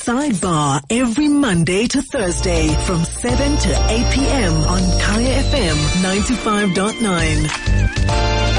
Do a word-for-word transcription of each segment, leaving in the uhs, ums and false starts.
Sidebar every Monday to Thursday from seven to eight p.m. on Kaya F M ninety-five point nine.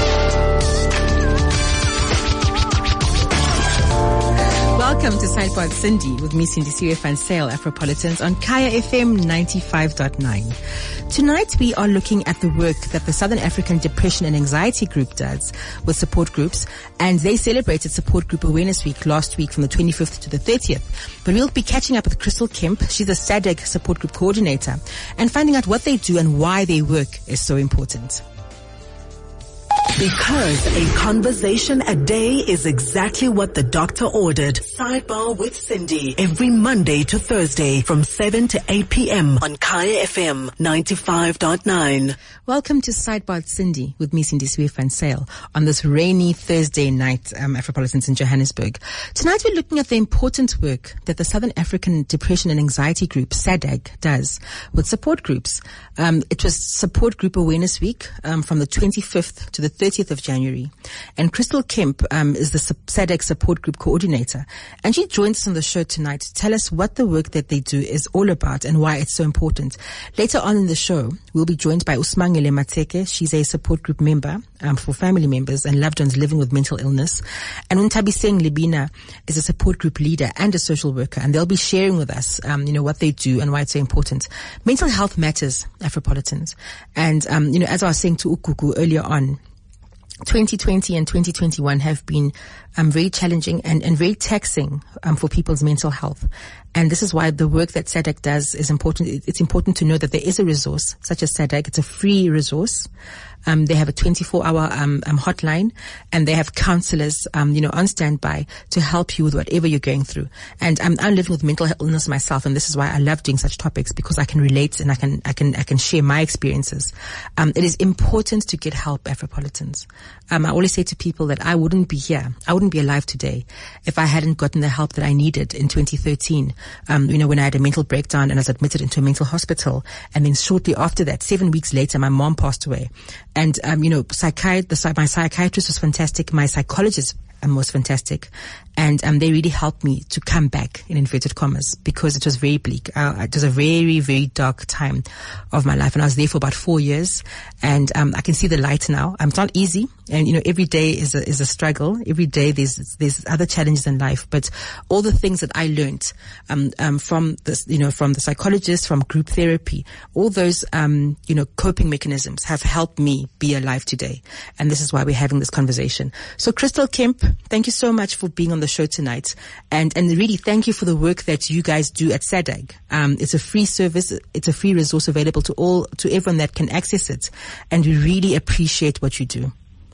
Welcome to Sidebar with Cindy with me, Cindy Siwe van Sale, Afropolitans on Kaya F M ninety-five point nine. Tonight we are looking at the work that the Southern African Depression and Anxiety Group does with support groups, and they celebrated Support Group Awareness Week last week from the twenty-fifth to the thirtieth. But we'll be catching up with Crystal Kemp. She's the SADAG Support Group Coordinator, and finding out what they do and why their work is so important. Because a conversation a day is exactly what the doctor ordered. Sidebar with Cindy every Monday to Thursday from seven to eight p.m. on Kaya F M ninety-five point nine. Welcome to Sidebar with Cindy with me, Cindy Siwe van Sale, on this rainy Thursday night, um, Afropolitans in Johannesburg. Tonight we're looking at the important work that the Southern African Depression and Anxiety Group, SADAG, does with support groups. Um, it was Support Group Awareness Week um, from the twenty-fifth to the thirtieth of January. And Crystal Kemp um, is the SADAG Support Group Coordinator. And she joins us on the show tonight to tell us what the work that they do is all about and why it's so important. Later on in the show, we'll be joined by Usmangele Mateke. She's a support group member um, for family members and loved ones living with mental illness. And Untabiseng Libina is a support group leader and a social worker. And they'll be sharing with us, um, you know, what they do and why it's so important. Mental health matters, Afropolitans. And, um, you know, as I was saying to Ukuku earlier on, twenty twenty and twenty twenty-one have been um, very challenging and, and very taxing um, for people's mental health. And this is why the work that SADAG does is important. It's important to know that there is a resource such as SADAG. It's a free resource. Um, they have a twenty-four hour um, um, hotline, and they have counselors, um, you know, on standby to help you with whatever you're going through. And um, I'm living with mental illness myself, and this is why I love doing such topics, because I can relate and I can, I can, I can share my experiences. Um, it is important to get help, Afropolitans. Um, I always say to people that I wouldn't be here, I wouldn't be alive today if I hadn't gotten the help that I needed in twenty thirteen. Um, you know, when I had a mental breakdown and I was admitted into a mental hospital, and then shortly after that, seven weeks later, my mom passed away. And, um, you know, psychiat- the, my psychiatrist was fantastic. My psychologist um, was fantastic. And um, they really helped me to come back, in inverted commas, because it was very bleak. Uh, it was a very, very dark time of my life. And I was there for about four years. And um, I can see the light now. Um, it's not easy. And, you know, every day is a, is a struggle. Every day there's there's other challenges in life. But all the things that I learned um, um, from this, you know, from the psychologist, from group therapy, all those, um, you know, coping mechanisms have helped me be alive today. And this is why we're having this conversation. So, Crystal Kemp, thank you so much for being on the show tonight, and and really thank you for the work that you guys do at SADAG. Um, it's a free service, it's a free resource available to all, to everyone that can access it, and we really appreciate what you do.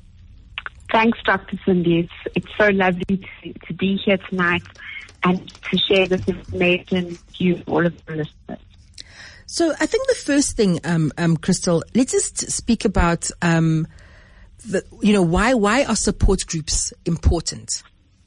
Thanks, Doctor Cindy. It's, it's so lovely to, to be here tonight and to share this information with you, all of the listeners. So I think the first thing, um, um, Crystal, let's just speak about, um, the, you know, why why are support groups important?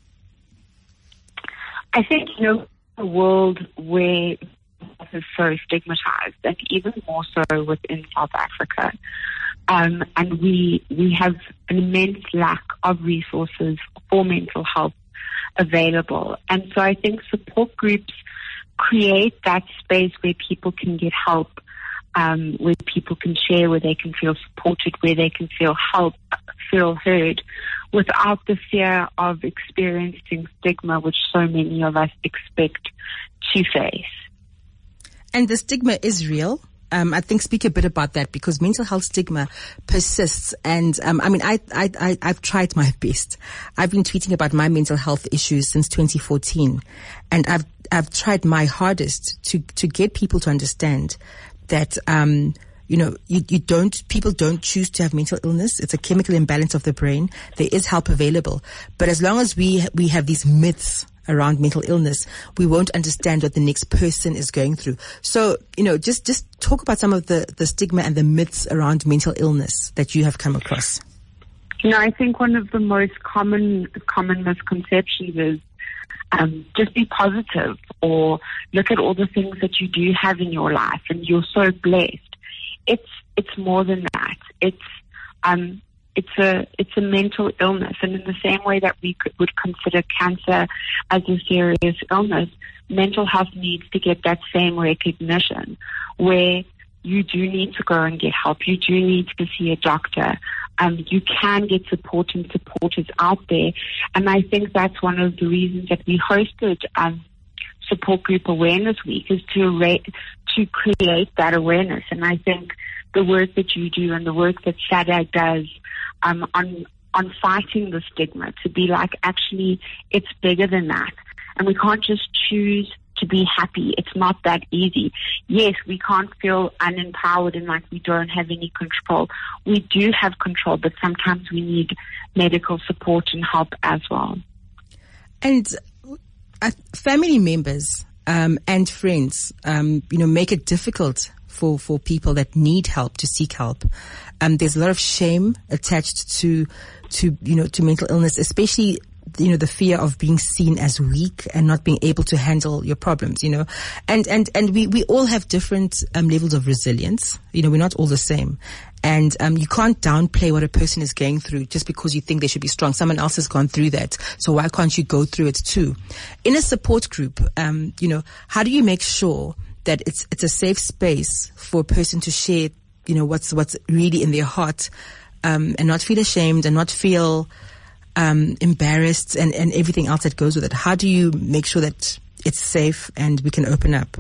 I think, you know, a world where health is so stigmatized, and even more so within South Africa. Um, and we we have an immense lack of resources for mental health available. And so I think support groups create that space where people can get help, um, where people can share, where they can feel supported, where they can feel help, feel heard, without the fear of experiencing stigma, which so many of us expect to face. And the stigma is real. Um, I think speak a bit about that, because mental health stigma persists. And, um, I mean, I, I, I, I've tried my best. I've been tweeting about my mental health issues since twenty fourteen. And I've, I've tried my hardest to, to get people to understand that, um, you know, you, you don't, people don't choose to have mental illness. It's a chemical imbalance of the brain. There is help available. But as long as we, we have these myths around mental illness, we won't understand what the next person is going through. So, you know, just, just talk about some of the, the stigma and the myths around mental illness that you have come across. You know, I think one of the most common, common misconceptions is, um, just be positive, or look at all the things that you do have in your life and you're so blessed. It's, it's more than that. It's, um, it's a it's a mental illness, and in the same way that we could, would consider cancer as a serious illness, mental health needs to get that same recognition, where you do need to go and get help. You do need to see a doctor. Um, you can get support, and support is out there. And I think that's one of the reasons that we hosted um, Support Group Awareness Week, is to ra- to create that awareness. And I think the work that you do and the work that SADAG does um, on on fighting the stigma, to be like, actually, it's bigger than that. And we can't just choose to be happy. It's not that easy. Yes, we can't feel unempowered and like we don't have any control. We do have control, but sometimes we need medical support and help as well. And uh, family members um, and friends, um, you know, make it difficult for, for people that need help to seek help. Um, there's a lot of shame attached to, to, you know, to mental illness, especially, you know, the fear of being seen as weak and not being able to handle your problems, you know, and, and, and we, we all have different, um, levels of resilience. You know, we're not all the same. And, um, you can't downplay what a person is going through just because you think they should be strong. Someone else has gone through that. So why can't you go through it too? In a support group, um, you know, how do you make sure that it's, it's a safe space for a person to share, you know, what's, what's really in their heart, um, and not feel ashamed and not feel, um, embarrassed and, and everything else that goes with it? How do you make sure that it's safe and we can open up?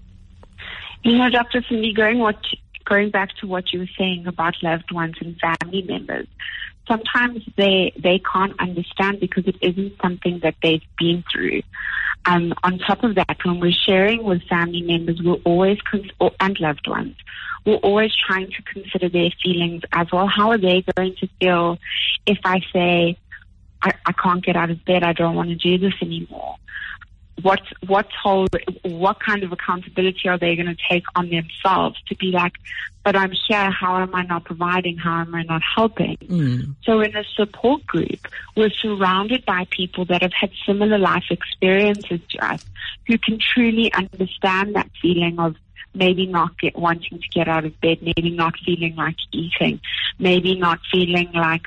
You know, Doctor Cindy, going what, going back to what you were saying about loved ones and family members, sometimes they, they can't understand because it isn't something that they've been through. Um, on top of that, when we're sharing with family members, we're always, cons- or, and loved ones, we're always trying to consider their feelings as well. How are they going to feel if I say, I, I can't get out of bed, I don't want to do this anymore? What, what whole, what kind of accountability are they going to take on themselves to be like, but I'm here, how am I not providing, how am I not helping? Mm. So in a support group, we're surrounded by people that have had similar life experiences to us, who can truly understand that feeling of maybe not get, wanting to get out of bed, maybe not feeling like eating, maybe not feeling like,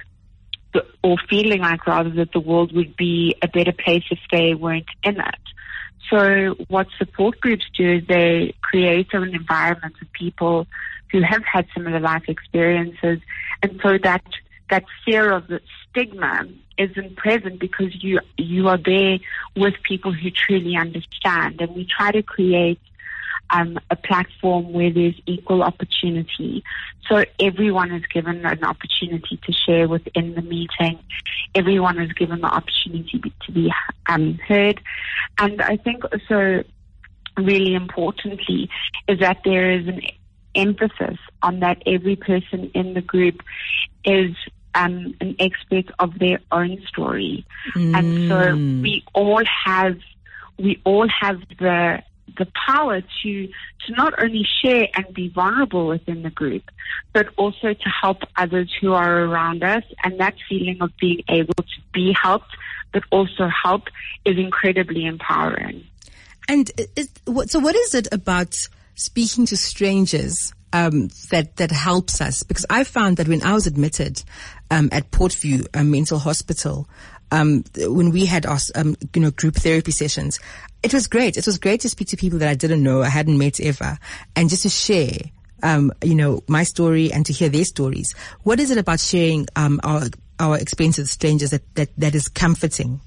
or feeling like rather that the world would be a better place if they weren't in it. So what support groups do is they create an environment of people who have had similar life experiences, and so that that fear of the stigma isn't present because you you are there with people who truly understand. And we try to create Um, a platform where there's equal opportunity. So everyone is given an opportunity to share within the meeting. Everyone is given the opportunity to be um, heard. And I think also really importantly is that there is an emphasis on that every person in the group is um, an expert of their own story. Mm. And so we all have, we all have the the power to to not only share and be vulnerable within the group, but also to help others who are around us. And that feeling of being able to be helped, but also help, is incredibly empowering. And is, so what is it about speaking to strangers um, that, that helps us? Because I found that when I was admitted um, at Portview a mental hospital, um, when we had our um, you know, group therapy sessions, it was great. It was great to speak to people that I didn't know, I hadn't met ever, and just to share, um, you know, my story and to hear their stories. What is it about sharing um, our our experiences with strangers that, that, that is comforting?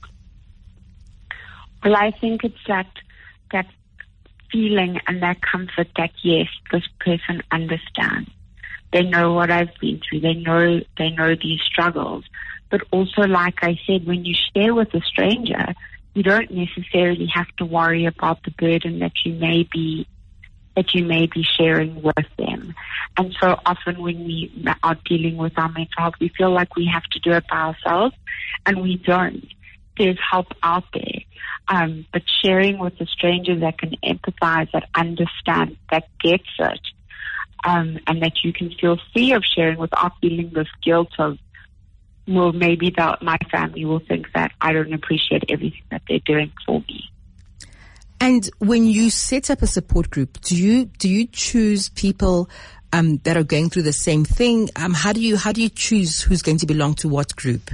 Well, I think it's that that feeling and that comfort that, yes, this person understands. They know what I've been through. They know they know these struggles. But also, like I said, when you share with a stranger, you don't necessarily have to worry about the burden that you may be that you may be sharing with them. And so often when we are dealing with our mental health, we feel like we have to do it by ourselves, and we don't. There's help out there. Um, but sharing with a stranger that can empathize, that understands, that gets it, um, and that you can feel free of sharing without feeling this guilt of, well, maybe that my family will think that I don't appreciate everything that they're doing for me. And when you set up a support group, do you do you choose people um, that are going through the same thing? Um, how do you how do you choose who's going to belong to what group?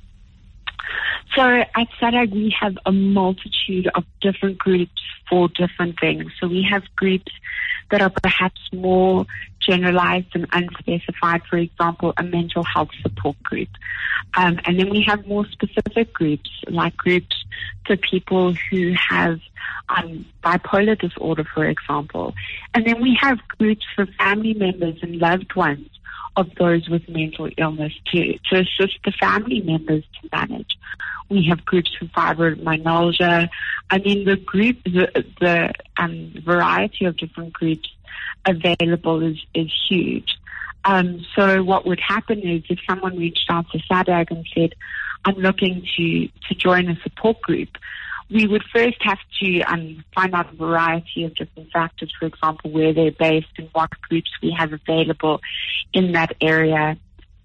So at SADAG, we have a multitude of different groups for different things. So we have groups that are perhaps more generalized and unspecified, for example, a mental health support group. Um, and then we have more specific groups, like groups for people who have um, bipolar disorder, for example. And then we have groups for family members and loved ones of those with mental illness to, to assist the family members to manage. We have groups for fibromyalgia. I mean, the group, the, the um, variety of different groups available is, is huge. Um, so what would happen is if someone reached out to SADAG and said, I'm looking to, to join a support group, we would first have to um, find out a variety of different factors, for example, where they're based and what groups we have available in that area.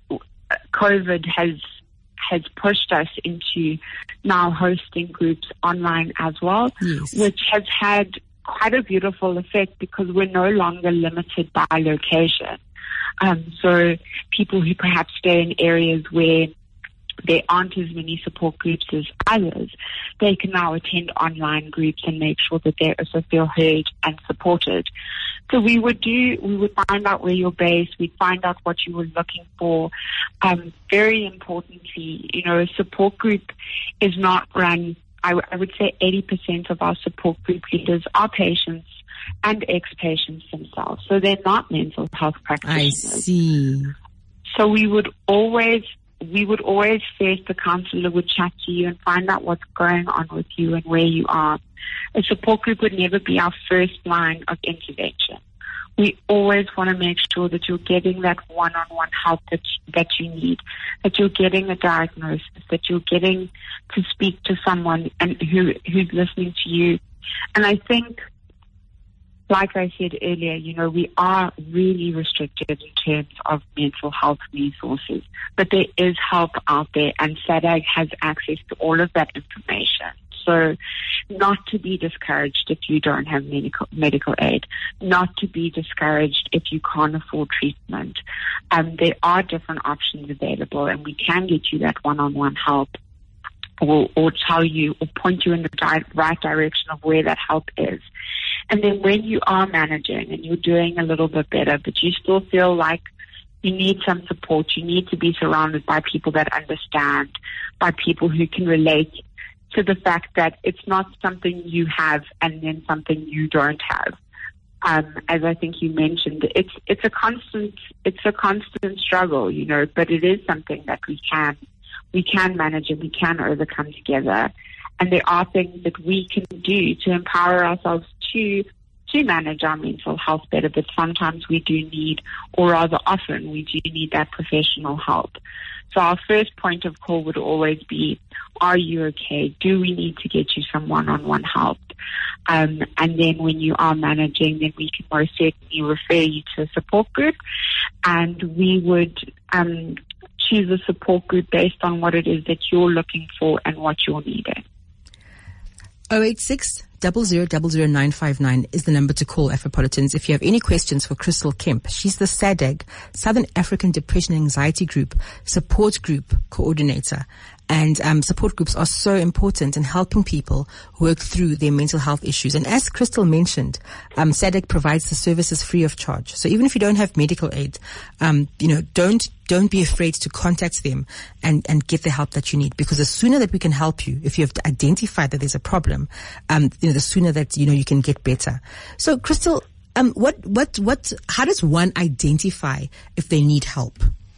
COVID has has pushed us into now hosting groups online as well, yes. which has had quite a beautiful effect because we're no longer limited by location. Um, so people who perhaps stay in areas where there aren't as many support groups as others, they can now attend online groups and make sure that they also feel heard and supported. So we would do, we would find out where you're based, we'd find out what you were looking for. Um, very importantly, you know, a support group is not run, I, w- I would say eighty percent of our support group leaders are patients and ex-patients themselves. So they're not mental health practitioners. I see. So we would always we would always first, the counselor would chat to you and find out what's going on with you and where you are. A support group would never be our first line of intervention. We always want to make sure that you're getting that one-on-one help that that you need, that you're getting a diagnosis, that you're getting to speak to someone and who who's listening to you. And I think, like I said earlier, you know, we are really restricted in terms of mental health resources, but there is help out there, and SADAG has access to all of that information. So not to be discouraged if you don't have medical medical aid, not to be discouraged if you can't afford treatment. Um, there are different options available, and we can get you that one-on-one help, or, or tell you or point you in the di- right direction of where that help is. And then when you are managing and you're doing a little bit better, but you still feel like you need some support, you need to be surrounded by people that understand, by people who can relate to the fact that it's not something you have and then something you don't have. Um, as I think you mentioned, it's it's a constant it's a constant struggle, you know, but it is something that we can we can manage and we can overcome together. And there are things that we can do to empower ourselves to to manage our mental health better, but sometimes we do need, or rather often we do need that professional help. So our first point of call would always be, are you okay? Do we need to get you some one-on-one help? Um, and then when you are managing, then we can most certainly refer you to a support group, and we would um, choose a support group based on what it is that you're looking for and what you're needing. oh eight six, zero zero zero zero nine five nine is the number to call, Afropolitans. If you have any questions for Crystal Kemp, she's the SADAG, Southern African Depression and Anxiety Group Support Group Coordinator. And um, support groups are so important in helping people work through their mental health issues. And as Crystal mentioned, um, SADAG provides the services free of charge. So even if you don't have medical aid, um, you know, don't don't be afraid to contact them and, and get the help that you need. Because the sooner that we can help you, if you have identified that there's a problem, um, you know, the sooner that you know you can get better. So, Crystal, um, what what what? How does one identify if they need help?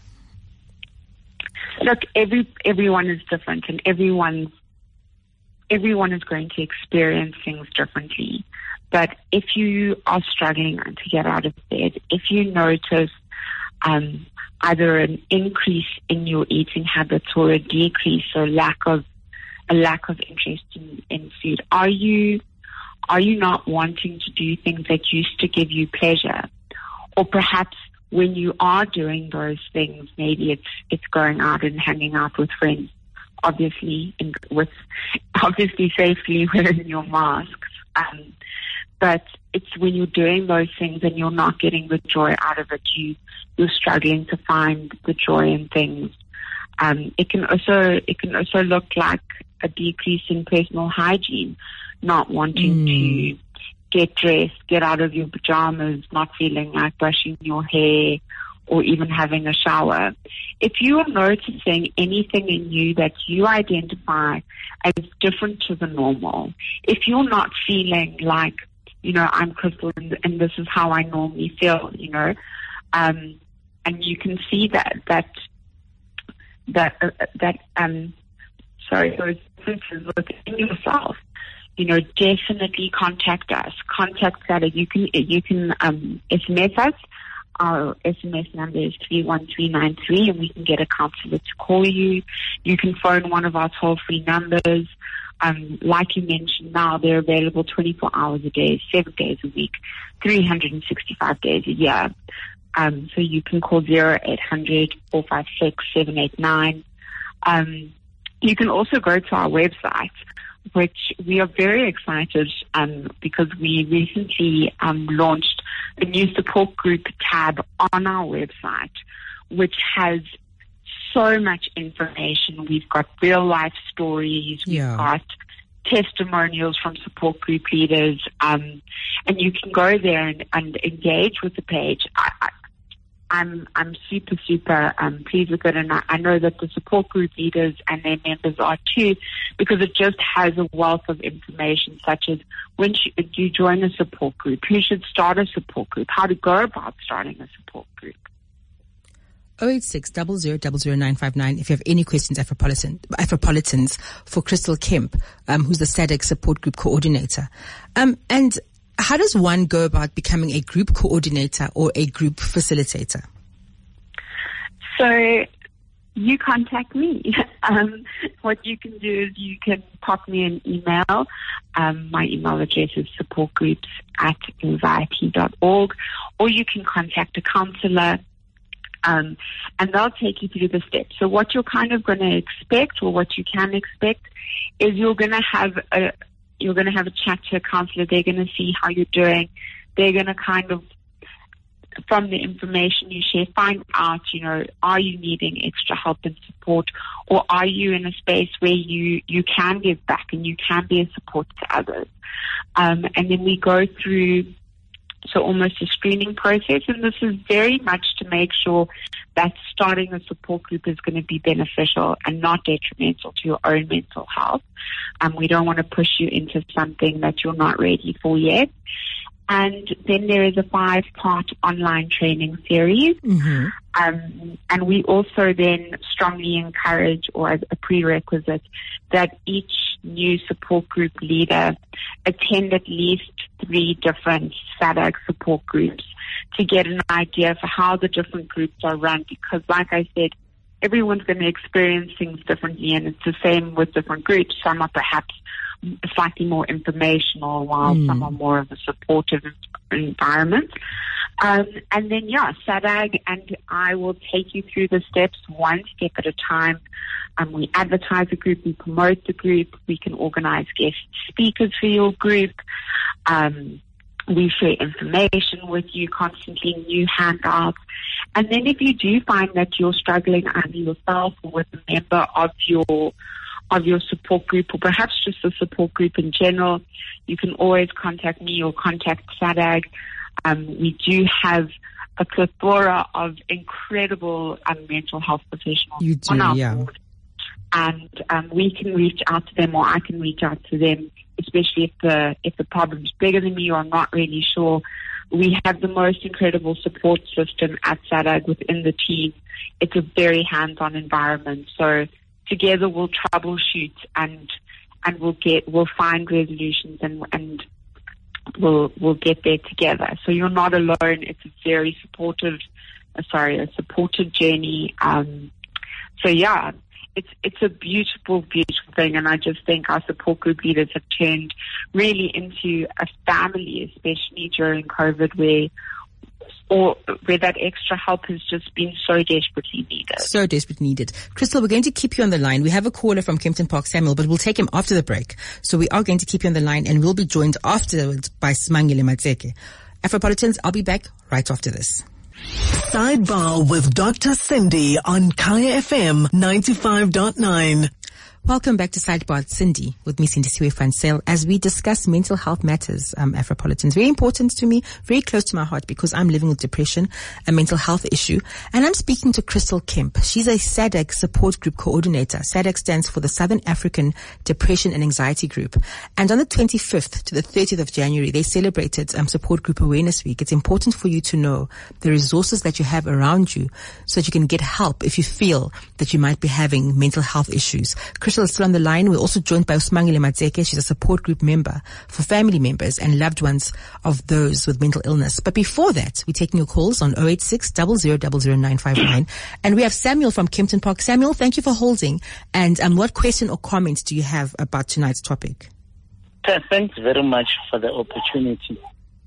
Look, every everyone is different, and everyone everyone is going to experience things differently. But if you are struggling to get out of bed, if you notice um, either an increase in your eating habits or a decrease or lack of a lack of interest in, in food, are you are you not wanting to do things that used to give you pleasure, or perhaps when you are doing those things, maybe it's it's going out and hanging out with friends, obviously, in, with obviously safely wearing your masks. Um, but it's when you're doing those things and you're not getting the joy out of it, you, you're struggling to find the joy in things. Um, it can also, it can also look like a decrease in personal hygiene, not wanting mm. to get dressed, get out of your pajamas, not feeling like brushing your hair or even having a shower. If you are noticing anything in you that you identify as different to the normal, if you're not feeling like, you know, I'm Crystal and, and this is how I normally feel, you know, um, and you can see that, that, that, uh, that, um, sorry, those differences within yourself, you know, definitely contact us. Contact SADAG. You can, you can, um, S M S us. Our S M S number is three one three nine three, and we can get a counselor to call you. You can phone one of our toll-free numbers. Um, like you mentioned now, they're available twenty-four hours a day, seven days a week, three hundred sixty-five days a year. Um, so you can call zero eight hundred, four five six, seven eight nine. Um, you can also go to our website, which we are very excited um, because we recently um, launched a new support group tab on our website, which has so much information. We've got real life stories. Yeah. We've got testimonials from support group leaders. Um, and you can go there and, and engage with the page. I, I, I'm, I'm super, super um, pleased with it. And I, I know that the support group leaders and their members are too, because it just has a wealth of information, such as when should you join a support group, who should start a support group, how to go about starting a support group. oh eight six, zero zero zero zero nine five nine if you have any questions, Afropolitan, Afropolitans, for Crystal Kemp, um, who's the SADAG support group coordinator. Um, and how does one go about becoming a group coordinator or a group facilitator? So you contact me. um, what you can do is you can pop me an email. Um, my email address is supportgroups at anxiety dot org, or you can contact a counselor. Um, and they'll take you through the steps. So what you're kind of going to expect, or what you can expect, is you're going to have a you're going to have a chat to a counselor. They're going to see how you're doing. They're going to kind of, from the information you share, find out, you know, are you needing extra help and support, or are you in a space where you, you can give back and you can be a support to others? Um, and then we go through, so almost a screening process, and this is very much to make sure that starting a support group is going to be beneficial and not detrimental to your own mental health. Um, we don't want to push you into something that you're not ready for yet. And then there is a five-part online training series. Mm-hmm. Um, and we also then strongly encourage, or as a prerequisite, that each new support group leader attend at least three different SADAG support groups to get an idea for how the different groups are run. Because like I said, everyone's going to experience things differently, and it's the same with different groups. Some are perhaps slightly more informational, while mm. some are more of a supportive environment. Um, and then, yeah, SADAG and I will take you through the steps one step at a time. Um, we advertise a group, we promote the group, we can organize guest speakers for your group. Um, we share information with you constantly, new handouts. And then if you do find that you're struggling either yourself or with a member of your of your support group, or perhaps just the support group in general, you can always contact me or contact SADAG. Um, we do have a plethora of incredible um, mental health professionals you do, on our yeah. board. And um, we can reach out to them, or I can reach out to them, especially if the if the problem's bigger than me or I'm not really sure. We have the most incredible support system at SADAG within the team. It's a very hands-on environment. So together we'll troubleshoot and and we'll get we'll find resolutions and and we'll we'll get there together. So you're not alone. It's a very supportive, uh, sorry, a supported journey. Um, so yeah, it's it's a beautiful, beautiful thing, and I just think our support group leaders have turned really into a family, especially during COVID, where or where that extra help has just been so desperately needed. So desperately needed. Crystal, we're going to keep you on the line. We have a caller from Kempton Park, Samuel, but we'll take him after the break. So we are going to keep you on the line, and we'll be joined afterwards by Smangile Matseke. Afropolitans, I'll be back right after this. Sidebar with Doctor Cindy on Kaya F M ninety-five point nine. Welcome back to Sidebar, Cindy, with me, Sindisiwe van Zyl, as we discuss mental health matters, um, Afropolitans. Very important to me, very close to my heart, because I'm living with depression, a mental health issue. And I'm speaking to Crystal Kemp. She's a S A D C support group coordinator. S A D C stands for the Southern African Depression and Anxiety Group. And on the twenty-fifth to the thirtieth of January, they celebrated um, Support Group Awareness Week. It's important for you to know the resources that you have around you so that you can get help if you feel that you might be having mental health issues. Crystal is still on the line. We're also joined by Smangile Matseke. She's a support group member for family members and loved ones of those with mental illness. But before that, we're taking your calls on zero eight six, zero zero zero zero nine five nine. And we have Samuel from Kempton Park. Samuel, thank you for holding. And um, what question or comments do you have about tonight's topic? Thanks very much for the opportunity.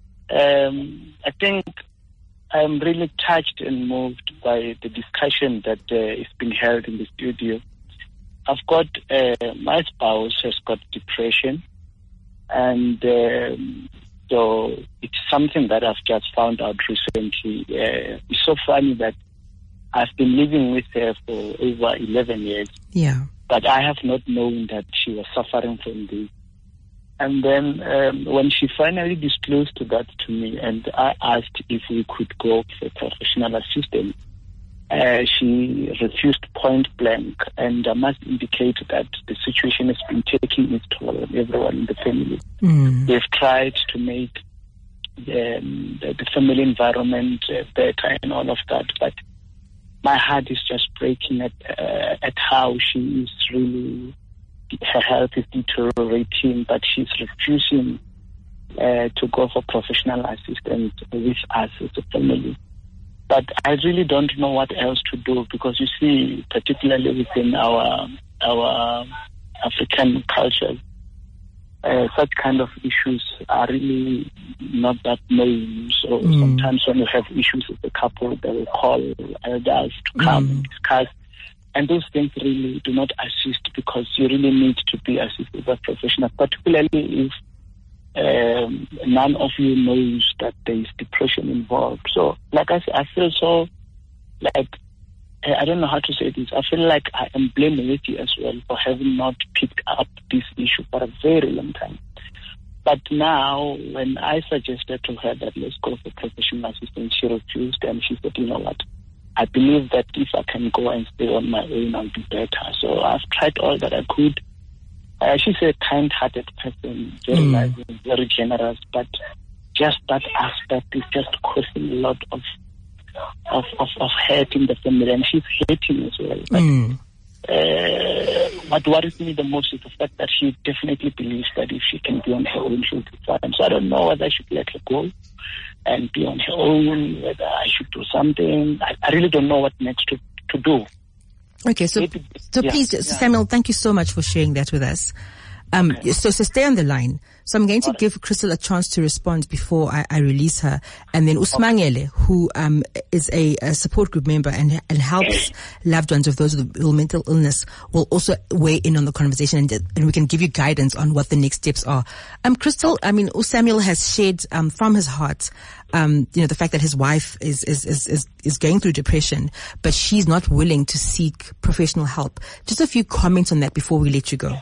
Um, I think I'm really touched and moved by the discussion that uh, is being held in the studio. I've got, uh, my spouse has got depression, and um, so it's something that I've just found out recently. Uh, it's so funny that I've been living with her for over eleven years. Yeah. But I have not known that she was suffering from this. And then um, when she finally disclosed that to me, and I asked if we could go for professional assistance, Uh, she refused point blank, and I must indicate that the situation has been taking its toll on everyone in the family. Mm. They've tried to make the, the, the family environment uh, better and all of that, but my heart is just breaking at uh, at how she is really, her health is deteriorating, but she's refusing uh, to go for professional assistance with us as a family. But I really don't know what else to do, because you see, particularly within our our African culture, uh, such kind of issues are really not that known. So mm. sometimes when you have issues with the couple, they will call elders to come mm. and discuss. And those things really do not assist, because you really need to be assisted by professionals, particularly if Um, none of you knows that there is depression involved. So, like I said, I feel so, like, I don't know how to say this. I feel like I am blameworthy as well for having not picked up this issue for a very long time. But now, when I suggested to her that let's go for professional assistance, she refused, and she said, you know what, I believe that if I can go and stay on my own, I'll be better. So I've tried all that I could. Uh, she's a kind-hearted person, very mm. nice, very generous, but just that aspect is just causing a lot of of, of, of hurt in the family, and she's hating as well. But mm. uh, what worries me the most is the fact that she definitely believes that if she can be on her own, she'll be fine. So I don't know whether I should let her go and be on her own, whether I should do something. I, I really don't know what next to, to do. Okay, so so yeah, please, yeah. Samuel, thank you so much for sharing that with us. Um, okay. so, so stay on the line. So I'm going to right. give Crystal a chance to respond before I, I release her. And then Usmangile, who um, is a, a support group member and and helps loved ones of those with mental illness, will also weigh in on the conversation, and, and we can give you guidance on what the next steps are. Um, Crystal, I mean, Samuel has shared um, from his heart, um, you know, the fact that his wife is, is, is, is, is going through depression, but she's not willing to seek professional help. Just a few comments on that before we let you go.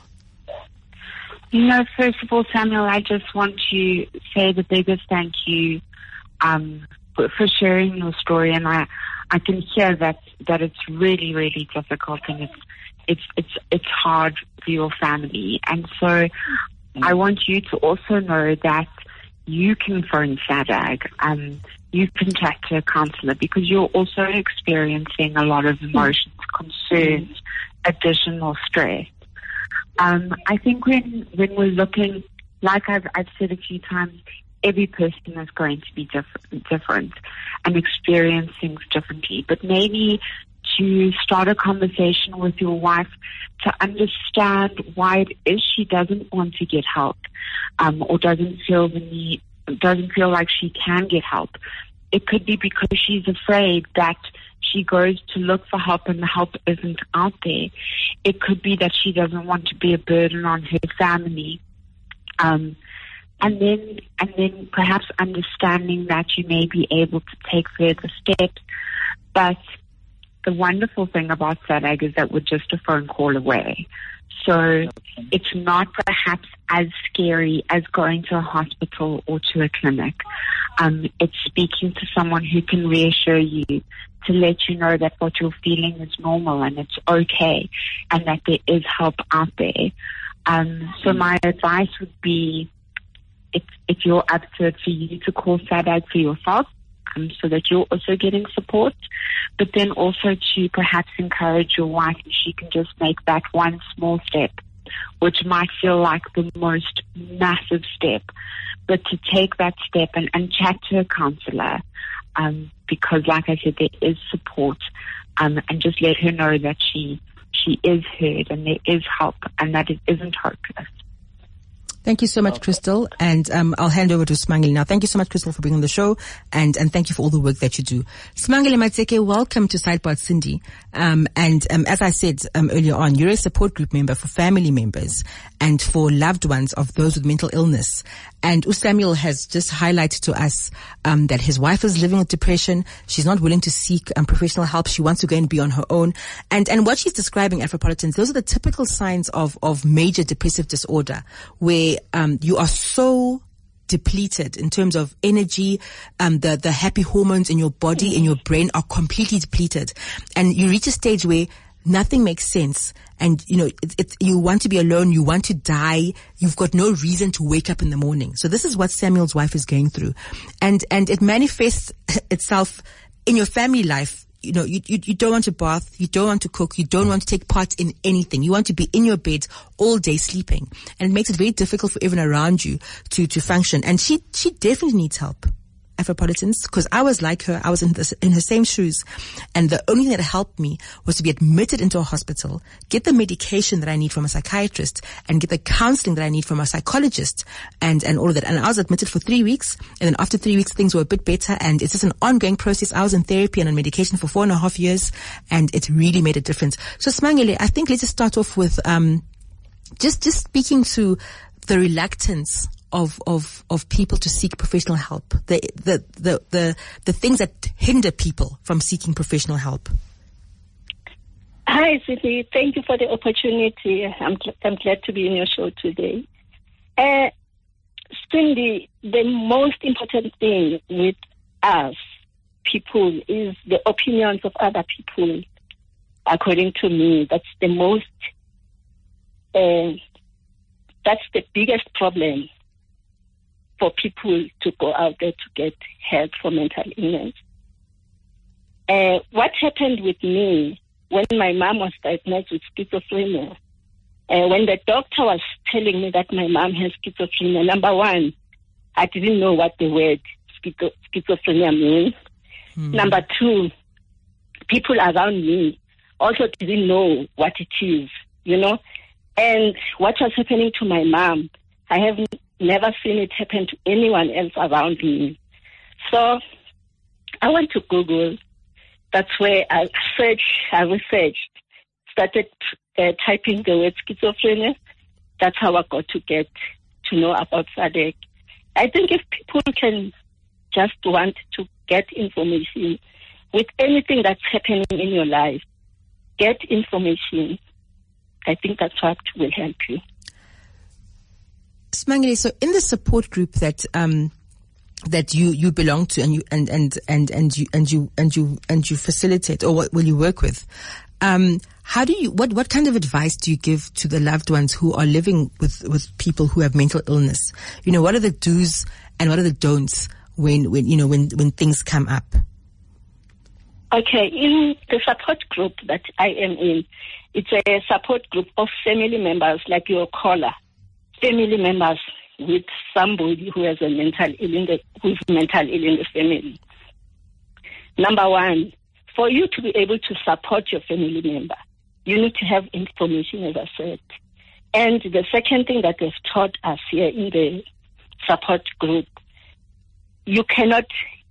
You know, first of all, Samuel, I just want to say the biggest thank you um, for, for sharing your story, and I, I can hear that that it's really, really difficult, and it's it's it's it's hard for your family, and so mm-hmm. I want you to also know that you can phone S A D C, um, you can chat to a counselor, because you're also experiencing a lot of emotions, concerns, mm-hmm. additional stress. Um, I think when when we're looking, like I've, I've said a few times, every person is going to be diff- different and experience things differently. But maybe to start a conversation with your wife to understand why it is she doesn't want to get help, um, or doesn't feel the need, doesn't feel like she can get help. it could be because she's afraid that she goes to look for help and the help isn't out there. It could be that she doesn't want to be a burden on her family. Um, and then, and then perhaps understanding that you may be able to take further steps. But the wonderful thing about SADAG is that we're just a phone call away. So okay. It's not perhaps as scary as going to a hospital or to a clinic. Um, it's speaking to someone who can reassure you, to let you know that what you're feeling is normal and it's okay, and that there is help out there. Um, so my advice would be, if, if you're up to it, for you to call SADAG for yourself, um, so that you're also getting support, but then also to perhaps encourage your wife if she can just make that one small step, which might feel like the most massive step, but to take that step and, and chat to a counselor, um, because like I said, there is support, um, and just let her know that she she is heard and there is help and that it isn't hopeless. Thank you so much, Crystal. And um, I'll hand over to Smangile now. Thank you so much, Crystal, for being on the show, and, and thank you for all the work that you do. Smangile Matseke, welcome to Sidebar Cindy. Um, and um, as I said um, earlier on, you're a support group member for family members and for loved ones of those with mental illness. And Samuel has just highlighted to us um, that his wife is living with depression. She's not willing to seek um, professional help. She wants to go and be on her own. And and what she's describing, Afropolitans, those are the typical signs of of major depressive disorder, where um, you are so depleted in terms of energy, um, the the happy hormones in your body, in your brain are completely depleted, and you reach a stage where nothing makes sense. And, you know, it's, it's, you want to be alone. You want to die. You've got no reason to wake up in the morning. So this is what Samuel's wife is going through. And, and it manifests itself in your family life. You know, you, you, you don't want to bath. You don't want to cook. You don't want to take part in anything. You want to be in your bed all day sleeping. And it makes it very difficult for everyone around you to, to function. And she, she definitely needs help. Afropolitans, because I was like her. I was in this, in her same shoes. And the only thing that helped me was to be admitted into a hospital, get the medication that I need from a psychiatrist, and get the counseling that I need from a psychologist, and, and all of that. And I was admitted for three weeks. And then after three weeks, things were a bit better. And it's just an ongoing process. I was in therapy and on medication for four and a half years. And it really made a difference. So Smangile, I think let's just start off with, um, just, just speaking to the reluctance of, of, of people to seek professional help, the, the, the, the, the things that hinder people from seeking professional help. Hi, Cindy. Thank you for the opportunity. I'm, I'm glad to be in your show today. Uh, Cindy, the most important thing with us people is the opinions of other people. According to me, that's the most, uh, that's the biggest problem for people to go out there to get help for mental illness. Uh, what happened with me when my mom was diagnosed with schizophrenia, uh, when the doctor was telling me that my mom has schizophrenia, number one, I didn't know what the word schizo- schizophrenia means. Mm. Number two, people around me also didn't know what it is, you know. And what was happening to my mom, I haven't never seen it happen to anyone else around me. So I went to Google. That's where I searched, I researched, started uh, typing the word schizophrenia. That's how I got to get to know about SADAG. I think if people can just want to get information with anything that's happening in your life, get information. I think that's what will help you. Smangile, so in the support group that um that you you belong to and you and and and and you and you and you and you facilitate, or what will you work with, um how do you what what kind of advice do you give to the loved ones who are living with with people who have mental illness? You know, what are the do's and what are the don'ts when when you know when when things come up? Okay, in the support group that I am in, it's a support group of family members, like your caller, family members with somebody who has a mental illness, who's mental ill in the family. Number one, for you to be able to support your family member, you need to have information, as I said. And the second thing that they've taught us here in the support group, you cannot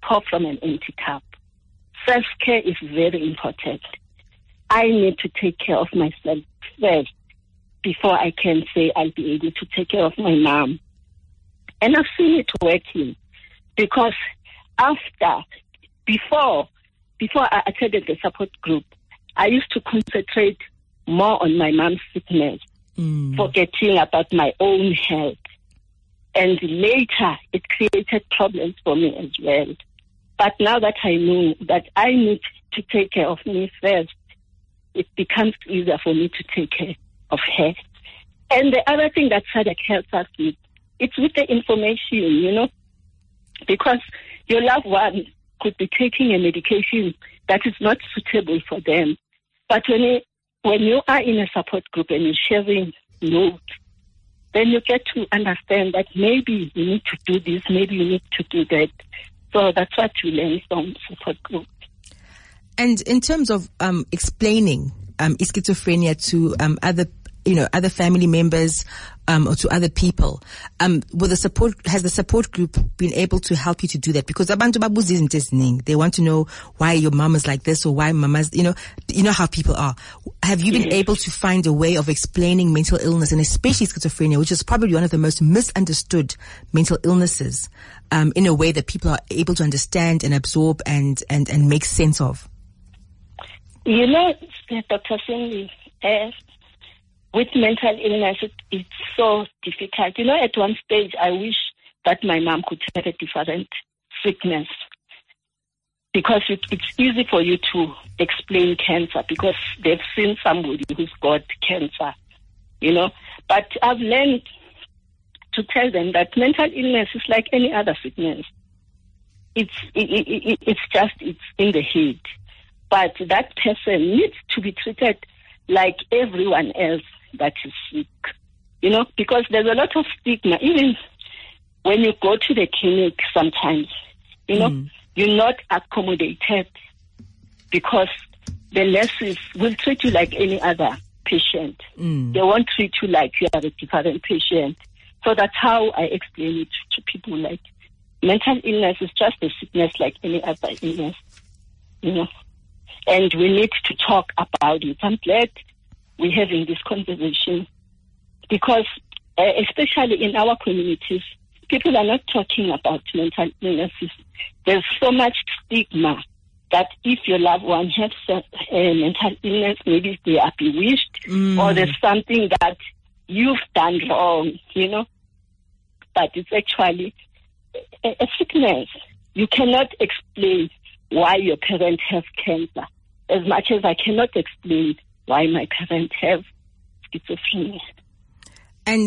pour from an empty cup. Self-care is very important. I need to take care of myself first before I can say I'll be able to take care of my mom. And I've seen it working, because after, before, before I attended the support group, I used to concentrate more on my mom's sickness, mm. forgetting about my own health. And later, it created problems for me as well. But now that I know that I need to take care of me first, it becomes easier for me to take care of her. And the other thing that S A D C helps us with, it's with the information, you know, because your loved one could be taking a medication that is not suitable for them. But when you, when you are in a support group and you're sharing notes, then you get to understand that maybe you need to do this, maybe you need to do that. So that's what you learn from support group. And in terms of um, explaining um, schizophrenia to um, other, you know, other family members um, or to other people, um, with the support, has the support group been able to help you to do that? Because abantu babuza izinto eziningi. They want to know why your mom is like this or why mama's, you know, you know how people are. Have you been able to find a way of explaining mental illness, and especially schizophrenia, which is probably one of the most misunderstood mental illnesses, um, in a way that people are able to understand and absorb and, and, and make sense of? You know, Doctor Cindy, uh, with mental illness, it, it's so difficult. You know, at one stage, I wish that my mom could have a different sickness, because it, it's easy for you to explain cancer because they've seen somebody who's got cancer, you know. But I've learned to tell them that mental illness is like any other sickness. It's it, it, it, it's just it's in the head. But that person needs to be treated like everyone else that is sick, you know, because there's a lot of stigma. Even when you go to the clinic sometimes, you know, mm. you're not accommodated because the nurses will treat you like any other patient. Mm. They won't treat you like you are a different patient. So that's how I explain it to people, like mental illness is just a sickness like any other illness, you know. And we need to talk about it. I'm glad we're having this conversation because, uh, especially in our communities, people are not talking about mental illnesses. There's so much stigma that if your loved one has a, a mental illness, maybe they are bewitched mm. or there's something that you've done wrong, you know. But it's actually a, a sickness. You cannot explain why your parents have cancer, as much as I cannot explain why my parents have schizophrenia. And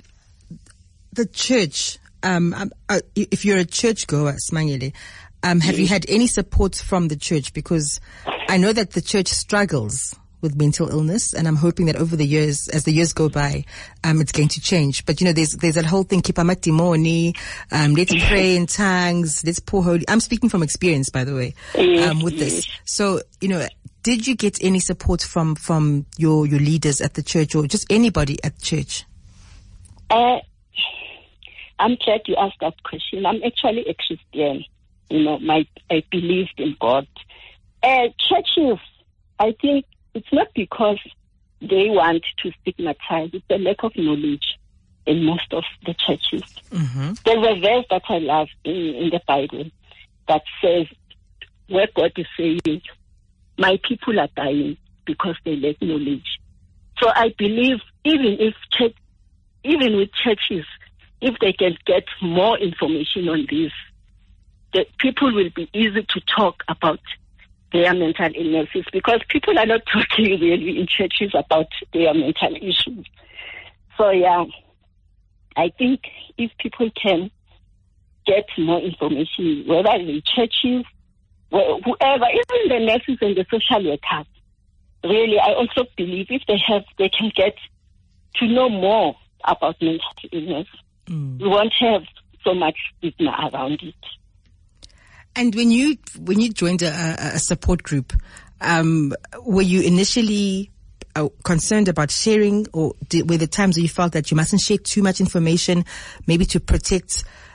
the church, um, uh, if you're a churchgoer, Smangele, um, have yes. you had any support from the church? Because I know that the church struggles with mental illness, and I'm hoping that over the years, as the years go by, um, it's going to change. But you know, there's there's that whole thing, kipamaktimoni, um, let's pray in tongues, let's pour holy. I'm speaking from experience, by the way, um, with this. So, you know, did you get any support from from your your leaders at the church, or just anybody at church? Uh, I'm glad you asked that question. I'm actually a Christian. You know, my I believed in God. Uh, churches, I think. It's not because they want to stigmatize. It's a lack of knowledge in most of the churches. Mm-hmm. There's a verse that I love in, in the Bible that says, where God is saying, my people are dying because they lack knowledge. So I believe even if church, even with churches, if they can get more information on this, the people will be easy to talk about their mental illnesses, because people are not talking really in churches about their mental issues. So yeah, I think if people can get more information, whether in churches, whoever, even the nurses and the social workers, really, I also believe if they have, they can get to know more about mental illness, mm. we won't have so much stigma around it. And when you when you joined a, a support group, um, were you initially uh, concerned about sharing, or did, were there times where you felt that you mustn't share too much information, maybe to protect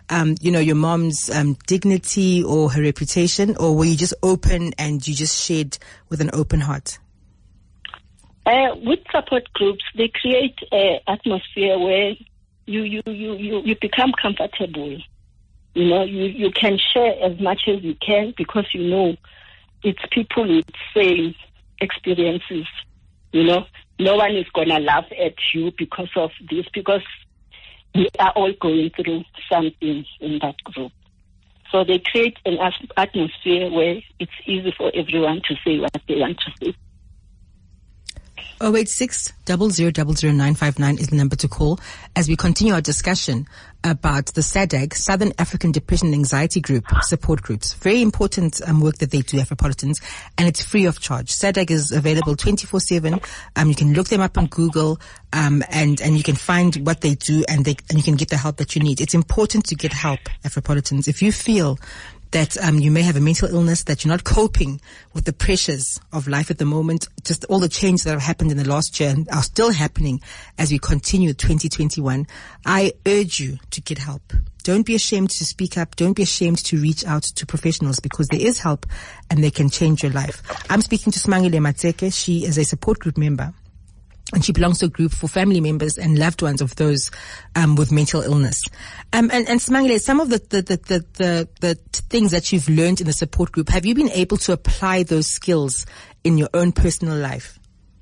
um, you know, your mom's um, dignity or her reputation, or were you just open and you just shared with an open heart? Uh, with support groups, they create an atmosphere where you, you, you, you, you become comfortable. You know, you, you can share as much as you can because you know it's people with same experiences. You know, no one is going to laugh at you because of this, because we are all going through something in that group. So they create an atmosphere where it's easy for everyone to say what they want to say. oh eight six, zero zero zero zero nine five nine is the number to call as we continue our discussion about the SADAG, Southern African Depression and Anxiety Group support groups. Very important um, work that they do, Afropolitans, and it's free of charge. SADAG is available twenty-four seven. Um, you can look them up on Google, um, and, and you can find what they do, and they, and you can get the help that you need. It's important to get help, Afropolitans. If you feel that um, you may have a mental illness, that you're not coping with the pressures of life at the moment, just all the changes that have happened in the last year and are still happening as we continue twenty twenty-one, I urge you to get help. Don't be ashamed to speak up. Don't be ashamed to reach out to professionals, because there is help and they can change your life. I'm speaking to Smangile Matseke. She is a support group member, and she belongs to a group for family members and loved ones of those um, with mental illness. Um, and, and Smangile, some of the the, the, the, the the things that you've learned in the support group, have you been able to apply those skills in your own personal life?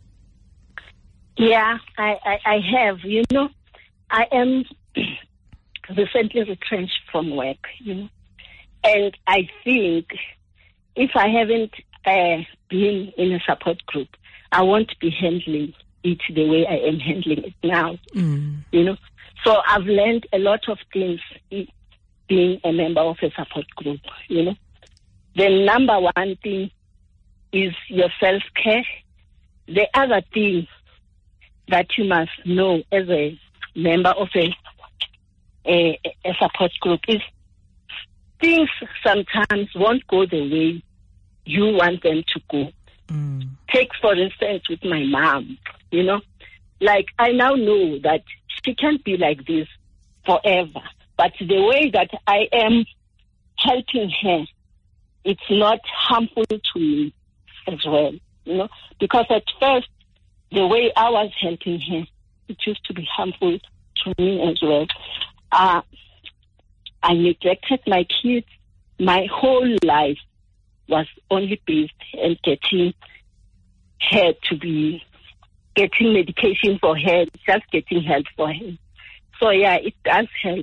Yeah, I, I, I have. You know, I am recently retrenched from work, you know, and I think if I haven't uh, been in a support group, I won't be handling it the way I am handling it now, mm. you know. So I've learned a lot of things being a member of a support group, you know. The number one thing is your self-care. The other thing that you must know as a member of a, a, a support group is things sometimes won't go the way you want them to go. Mm. Take, for instance, with my mom, you know, like I now know that she can't be like this forever, but the way that I am helping her, it's not harmful to me as well, you know, because at first, the way I was helping her, it used to be harmful to me as well. Uh, I neglected my kids. My whole life was only based on getting her to be getting medication for her, just getting help for her. So yeah, it does help.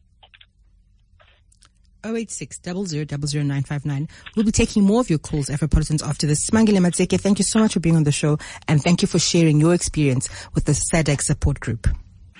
oh eight six, zero zero zero zero nine five nine. We'll be taking more of your calls, Afropolitans, after this. Smangile Matseke, thank you so much for being on the show, and thank you for sharing your experience with the SADAG support group.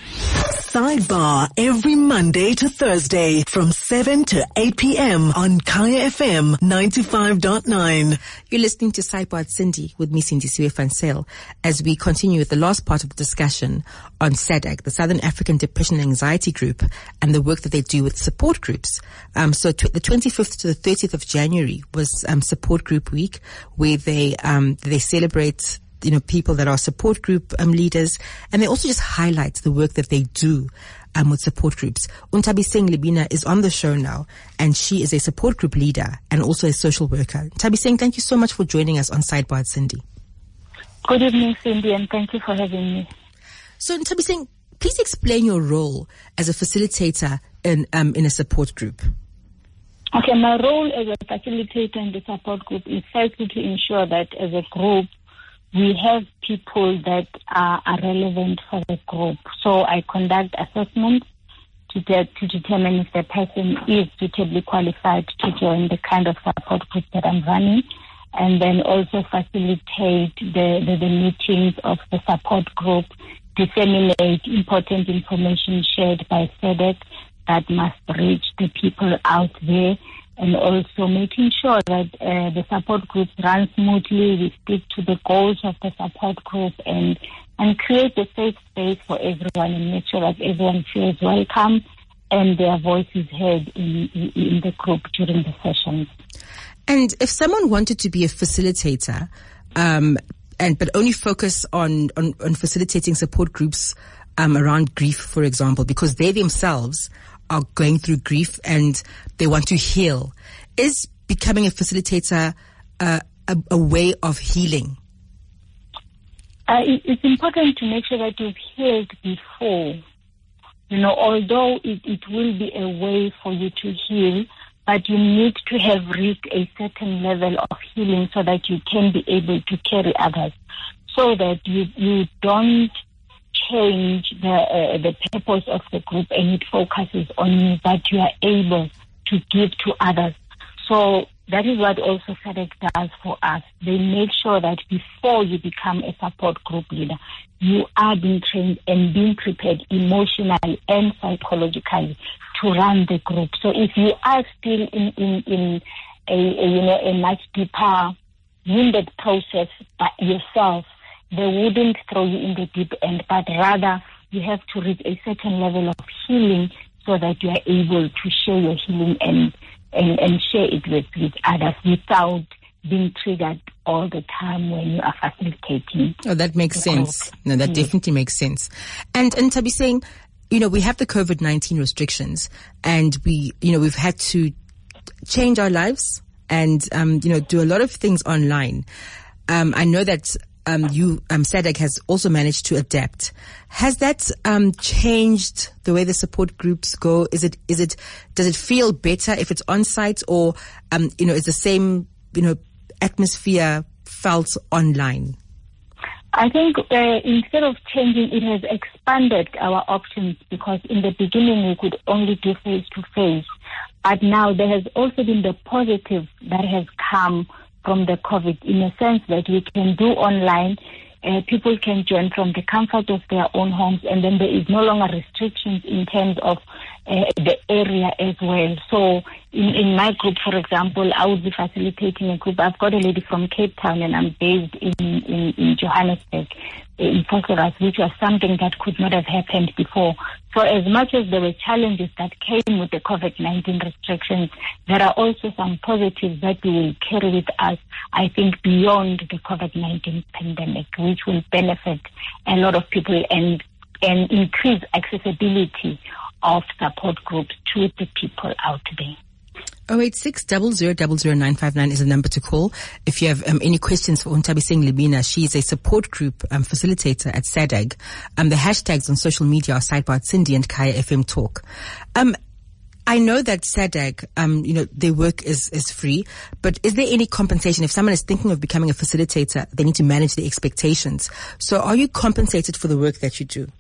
Sidebar every Monday to Thursday from seven to eight p.m. on Kaya F M ninety-five point nine. You're listening to Sidebar at Cindy with me, Sindisiwe van Zyl, as we continue with the last part of the discussion on SADAG, the Southern African Depression and Anxiety Group, and the work that they do with support groups. Um, so t- the twenty-fifth to the thirtieth of January was um, Support Group Week, where they um, they celebrate you know, people that are support group um, leaders, and they also just highlight the work that they do um, with support groups. Unthabiseng Libina is on the show now, and she is a support group leader and also a social worker. Unthabiseng, thank you so much for joining us on Sidebar Cindy. Good evening, Cindy, and thank you for having me. So, Unthabiseng, please explain your role as a facilitator in um, in a support group. Okay, my role as a facilitator in the support group is firstly to ensure that as a group, we have people that are, are relevant for the group. So I conduct assessments to, de- to determine if the person is suitably qualified to join the kind of support group that I'm running, and then also facilitate the, the, the meetings of the support group, disseminate important information shared by SADAG that must reach the people out there, and also making sure that uh, the support group runs smoothly. We stick to the goals of the support group and and create a safe space for everyone and make sure that everyone feels welcome and their voice is heard in, in, in the group during the sessions. And if someone wanted to be a facilitator, um, and but only focus on, on, on facilitating support groups um, around grief, for example, because they themselves are going through grief and they want to heal. Is becoming a facilitator uh, a, a way of healing? Uh, it, it's important to make sure that you've healed before. You know, although it, it will be a way for you to heal, but you need to have reached a certain level of healing so that you can be able to carry others, so that you, you don't change the uh, the purpose of the group and it focuses on you, but you are able to give to others. So that is what also SADC does for us. They make sure that before you become a support group leader, you are being trained and being prepared emotionally and psychologically to run the group. So if you are still in, in, in a, a, you know, a much deeper, wounded process by yourself, they wouldn't throw you in the deep end, but rather you have to reach a certain level of healing so that you are able to share your healing and and, and share it with, with others without being triggered all the time when you are facilitating. Oh, that makes sense. No, that yes. definitely makes sense. And and to be saying, you know, we have the COVID nineteen restrictions, and we, you know, we've had to change our lives and, um, you know, do a lot of things online. Um, I know that um, you, um, SADC has also managed to adapt. Has that um, changed the way the support groups go? Is it, is it, does it feel better if it's on site, or, um, you know, is the same, you know, atmosphere felt online? I think uh, instead of changing, it has expanded our options, because in the beginning we could only do face to face. But now there has also been the positive that has come from the COVID, in a sense that we can do online. Uh, people can join from the comfort of their own homes, and then there is no longer restrictions in terms of uh, the area as well. So in, in my group, for example, I would be facilitating a group. I've got a lady from Cape Town, and I'm based in, in, in Johannesburg, in Vosloorus, which was something that could not have happened before. So as much as there were challenges that came with the COVID nineteen restrictions, there are also some positives that we will carry with us, I think, beyond the COVID nineteen pandemic, which will benefit a lot of people and, and increase accessibility of support groups to the people out there. oh eight six, zero zero zero zero nine five nine is the number to call. If you have um, any questions for Untabiseng Libina, she is a support group um, facilitator at SADC. Um, the hashtags on social media are Sidebar Cindy and Kaya F M Talk. Um, I know that SADC, um, you know, their work is, is free, but is there any compensation? If someone is thinking of becoming a facilitator, they need to manage the expectations. So are you compensated for the work that you do?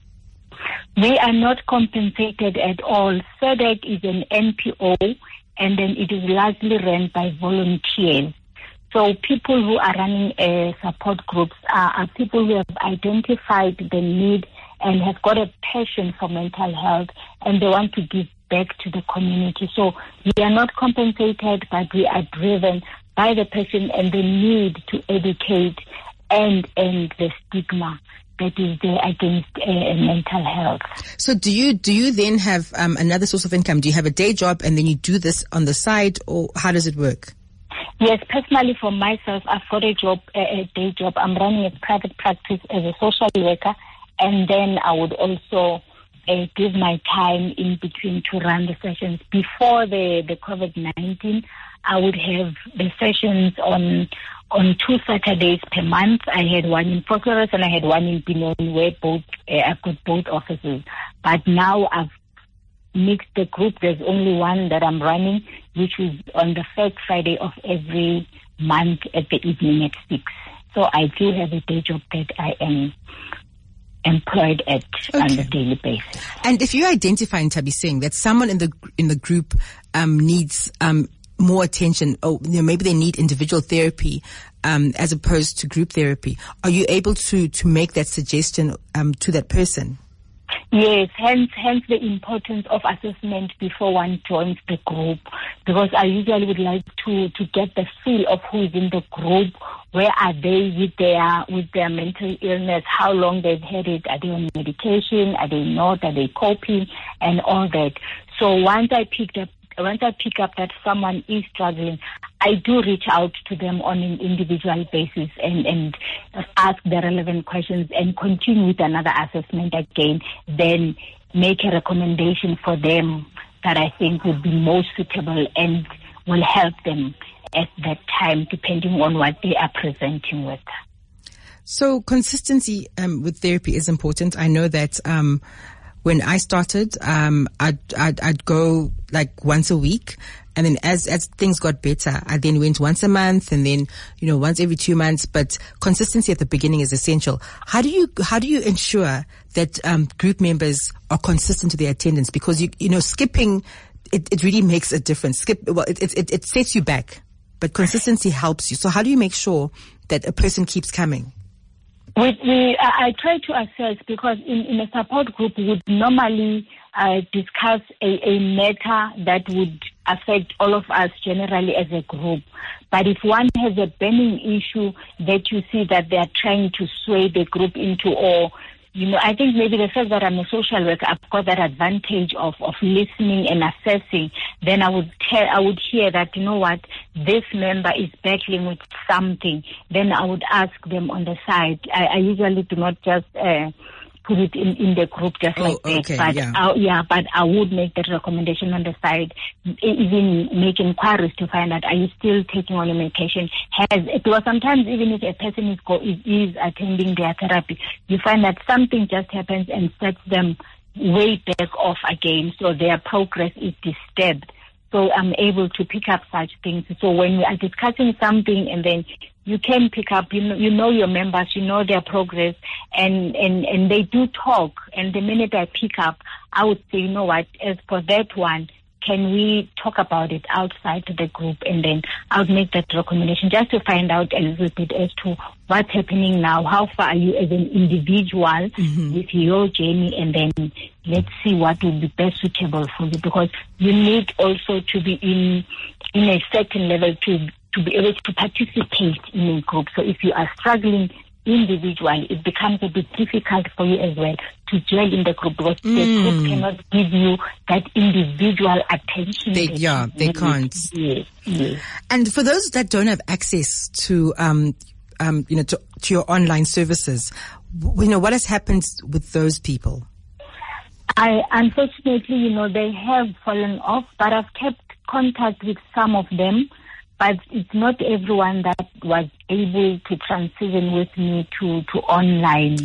We are not compensated at all. SADC is an N P O, and then it is largely run by volunteers. So people who are running uh, support groups are, are people who have identified the need and have got a passion for mental health, and they want to give back to the community. So we are not compensated, but we are driven by the passion and the need to educate and end the stigma that is there against uh, mental health. So do you do you then have um, another source of income? Do you have a day job and then you do this on the side, or how does it work? Yes, personally for myself, I've got a job, a day job. I'm running a private practice as a social worker, and then I would also uh, give my time in between to run the sessions. Before the, the COVID nineteen, I would have the sessions on on two Saturdays per month. I had one in Vosloorus and I had one in Benoni, where both uh, I've got both offices. But now I've mixed the group. There's only one that I'm running, which is on the first Friday of every month at the evening at six. So I do have a day job that I am employed at okay. on a daily basis. And if you identify in Thabiseng that someone in the in the group um, needs um, more attention, or you know, maybe they need individual therapy um, as opposed to group therapy, are you able to to make that suggestion um, to that person? Yes, hence hence the importance of assessment before one joins the group, because I usually would like to to get the feel of who is in the group, where are they with their with their mental illness, how long they've had it, are they on medication, are they not, are they coping, and all that. So once I picked up Once I pick up that someone is struggling, I do reach out to them on an individual basis and, and ask the relevant questions and continue with another assessment again, then make a recommendation for them that I think would be most suitable and will help them at that time, depending on what they are presenting with. So consistency um, with therapy is important. I know that um, when I started, um, I'd, I'd, I'd go like once a week. And then as, as things got better, I then went once a month and then, you know, once every two months. But consistency at the beginning is essential. How do you, how do you ensure that, um, group members are consistent to their attendance? Because you, you know, skipping, it, it really makes a difference. Skip, well, it, it, it sets you back, but consistency helps you. So how do you make sure that a person keeps coming? We, we, I, I try to assess, because in, in a support group we would normally uh, discuss a, a matter that would affect all of us generally as a group. But if one has a burning issue that you see that they are trying to sway the group into, or, you know, I think maybe the fact that I'm a social worker, I've got that advantage of, of listening and assessing. Then I would tell, I would hear that, you know what, this member is battling with something. Then I would ask them on the side. I, I usually do not just uh, put it in, in the group just oh, like that. Okay, but yeah. I, yeah, but I would make that recommendation on the side, even make inquiries to find out, are you still taking on your medication? Has, because sometimes even if a person is, go, is, is attending their therapy, you find that something just happens and sets them way back off again, so their progress is disturbed. So I'm able to pick up such things. So when we are discussing something and then you can pick up, you know, you know your members, you know their progress, and, and, and they do talk. And the minute I pick up, I would say, you know what, as for that one, can we talk about it outside the group? And then I would make that recommendation just to find out a little bit as to what's happening now. How far are you as an individual mm-hmm. with your journey? And then let's see what will be best suitable for you, because you need also to be in in a certain level to to be able to participate in a group. So if you are struggling individually, it becomes a bit difficult for you as well to join in the group, because mm. the group cannot give you that individual attention. They, yeah, they can't. Yes, yes. And for those that don't have access to, um, um, you know, to, to your online services, you know, what has happened with those people? I, unfortunately, you know, they have fallen off, but I've kept contact with some of them. But it's not everyone that was able to transition with me to, to online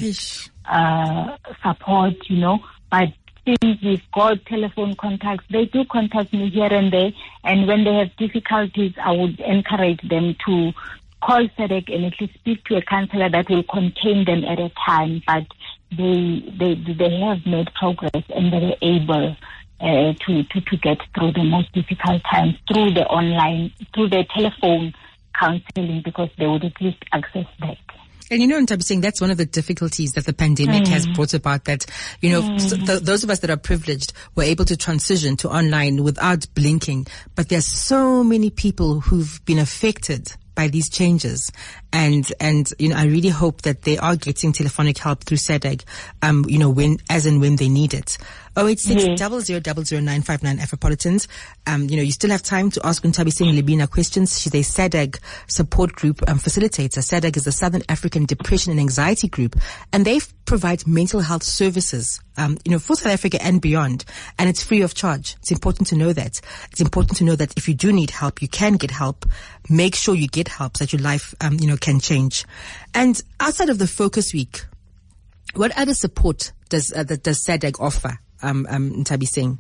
uh, support, you know. But since we've got telephone contacts, they do contact me here and there. And when they have difficulties, I would encourage them to call SADC and at least speak to a counselor that will contain them at a time. But they they they have made progress and they're able Uh, to, to, to get through the most difficult times through the online, through the telephone counseling, because they would at least access that. And you know, in terms of saying that's one of the difficulties that the pandemic mm. has brought about, that, you know, mm. so th- those of us that are privileged were able to transition to online without blinking. But there's so many people who've been affected by these changes. And, and, you know, I really hope that they are getting telephonic help through SADC, um, you know, when, as and when they need it. oh eight six, zero zero zero zero nine five nine Afropolitans. Um, you know, you still have time to ask Ntabiseng Libina questions. She's a SADC support group um, facilitator. SADC is the Southern African Depression and Anxiety Group, and they provide mental health services, um, you know, for South Africa and beyond. And it's free of charge. It's important to know that. It's important to know that if you do need help, you can get help. Make sure you get help so that your life, um, you know, can change. And outside of the Focus Week, what other support does uh, does SADC offer? Um, um, Ntabiseng?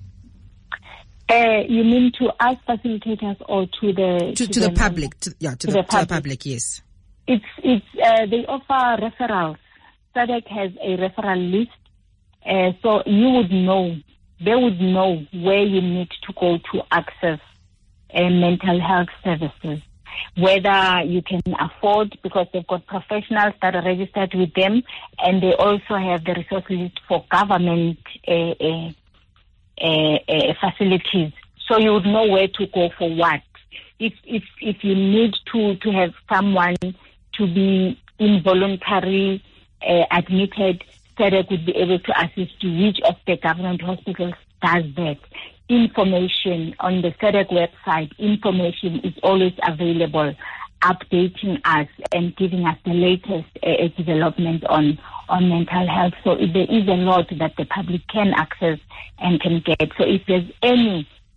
Uh, you mean to us facilitators or to the to, to, to the, the public? To, yeah, to, to, the, the, to public. the public. Yes. It's it's uh, they offer referrals. SADC has a referral list, uh, so you would know. They would know where you need to go to access uh, mental health services. Whether you can afford, because they've got professionals that are registered with them, and they also have the resource list for government uh, uh, uh, uh, facilities. So you would know where to go for what. If if if you need to to have someone to be involuntarily uh, admitted, SADC would be able to assist you. Which of the government hospitals does that? Information on the SADC website, information is always available, updating us and giving us the latest uh, development on, on mental health. So if there is a lot that the public can access and can get. So if there's any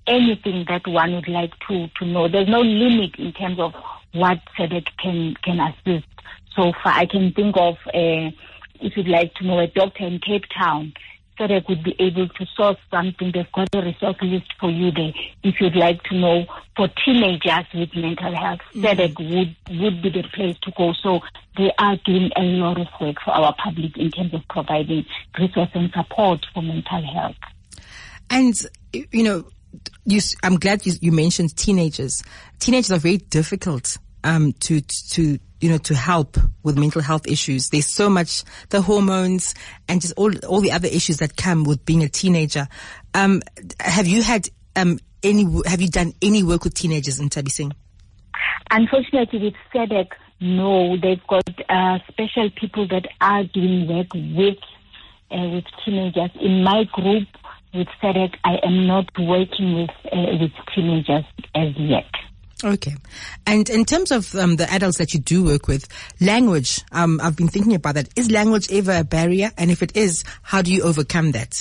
anything that one would like to, to know. There's no limit in terms of what SADC can, can assist. So far, I can think of, uh, if you'd like to know a doctor in Cape Town, SADC would be able to source something. They've got a resource list for you there. If you'd like to know for teenagers with mental health, mm-hmm. SADC would, would be the place to go. So they are doing a lot of work for our public in terms of providing resource and support for mental health. And, you know, you, I'm glad you, you mentioned teenagers. Teenagers are very difficult um, to, to, you know, to help with mental health issues. There's so much, the hormones and just all, all the other issues that come with being a teenager. Um, have you had, um, any, have you done any work with teenagers in Thabising? Unfortunately, with SADC, no, they've got, uh, special people that are doing work with, uh, with teenagers. In my group with SADC, I am not working with, uh, with teenagers as yet. Okay. And in terms of um, the adults that you do work with, language, um, I've been thinking about that. Is language ever a barrier? And if it is, how do you overcome that?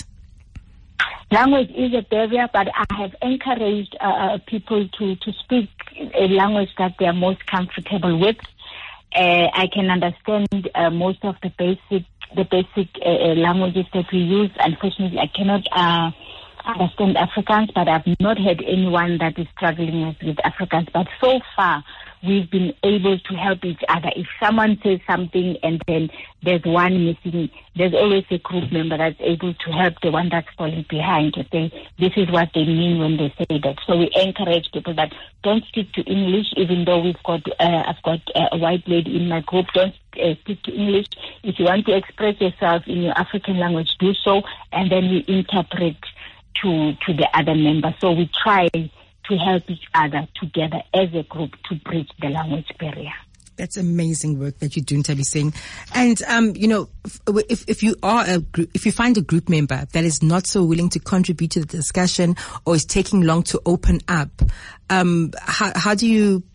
Language is a barrier, but I have encouraged uh, people to, to speak a language that they are most comfortable with. Uh, I can understand uh, most of the basic the basic uh, languages that we use. Unfortunately, I cannot uh, understand Afrikaans, but I've not had anyone that is struggling with, with Afrikaans. But so far, we've been able to help each other. If someone says something and then there's one missing, there's always a group member that's able to help the one that's falling behind to say, this is what they mean when they say that. So we encourage people that don't speak to English, even though we've got, uh, I've got uh, a white lady in my group, don't uh, speak to English. If you want to express yourself in your African language, do so, and then we interpret to, to the other member. So we try to help each other together as a group to bridge the language barrier. That's amazing work that you're doing, Thabising. And, um, you know, if, if you are a group, if you find a group member that is not so willing to contribute to the discussion or is taking long to open up, um, how, how do you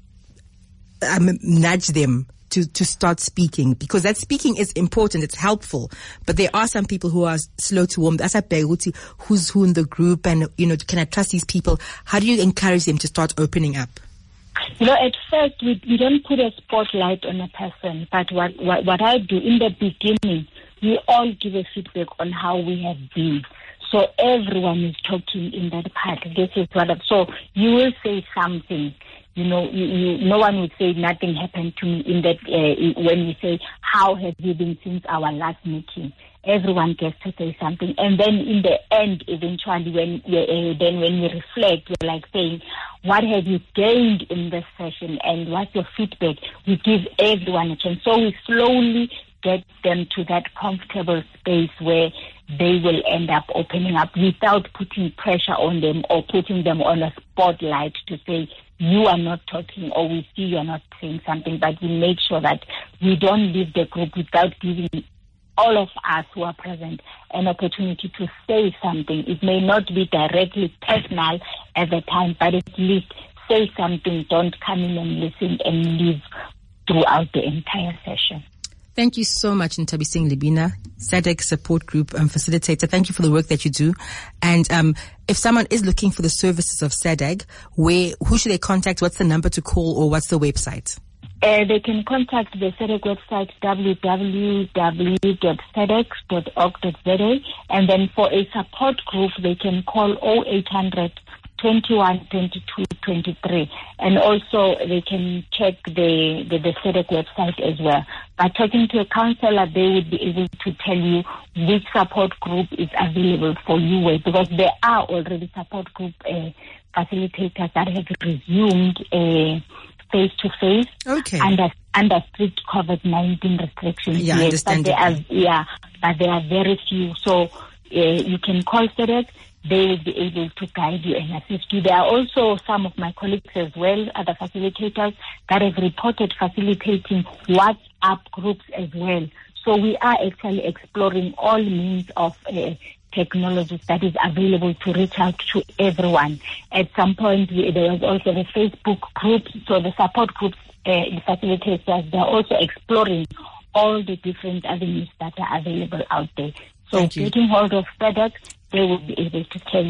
um, nudge them to, to start speaking? Because that speaking is important, it's helpful, but there are some people who are slow to warm. That's a Beguti, who's who in the group, and, you know, can I trust these people? How do you encourage them to start opening up? You know, at first, we, we don't put a spotlight on a person, but what, what, what I do in the beginning, we all give a feedback on how we have been. So everyone is talking in that part. This is what I've, so you will say something. You know, you, you, no one would say nothing happened to me in that, uh, when you say, how have you been since our last meeting? Everyone gets to say something. And then in the end, eventually, when uh, then when we reflect, we're like saying, what have you gained in this session and what's your feedback? We give everyone a chance. So we slowly get them to that comfortable space where they will end up opening up without putting pressure on them or putting them on a spotlight to say, you are not talking, or we see you are not saying something, but we make sure that we don't leave the group without giving all of us who are present an opportunity to say something. It may not be directly personal at the time, but at least say something. Don't come in and listen and leave throughout the entire session. Thank you so much, Thabising Libina, SADC Support Group um, Facilitator. Thank you for the work that you do. And um, if someone is looking for the services of SADC, where who should they contact? What's the number to call, or what's the website? Uh, they can contact the SADC website, w w w dot sadc dot org dot z a, and then for a support group, they can call oh eight hundred, twenty-one, twenty-two, twenty-three, and also they can check the, the, the SADC website as well. By talking to a counselor, they would be able to tell you which support group is available for you, because there are already support group uh, facilitators that have resumed uh, face-to-face okay. under, under strict COVID nineteen restrictions. Yeah, yes, but they are, yeah, but there are very few. So uh, you can call SADC. They will be able to guide you and assist you. There are also some of my colleagues as well, other facilitators, that have reported facilitating WhatsApp groups as well. So we are actually exploring all means of uh, technologies that is available to reach out to everyone. At some point, we, there was also the Facebook groups, so the support groups, uh, the facilitators, they're also exploring all the different avenues that are available out there. So getting hold of SADC, they will be able to tell you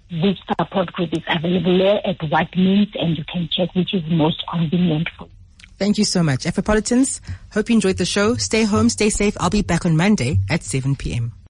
which support group is available there, at what means, and you can check which is most convenient for you. Thank you so much. Afropolitans, hope you enjoyed the show. Stay home, stay safe. I'll be back on Monday at seven p.m.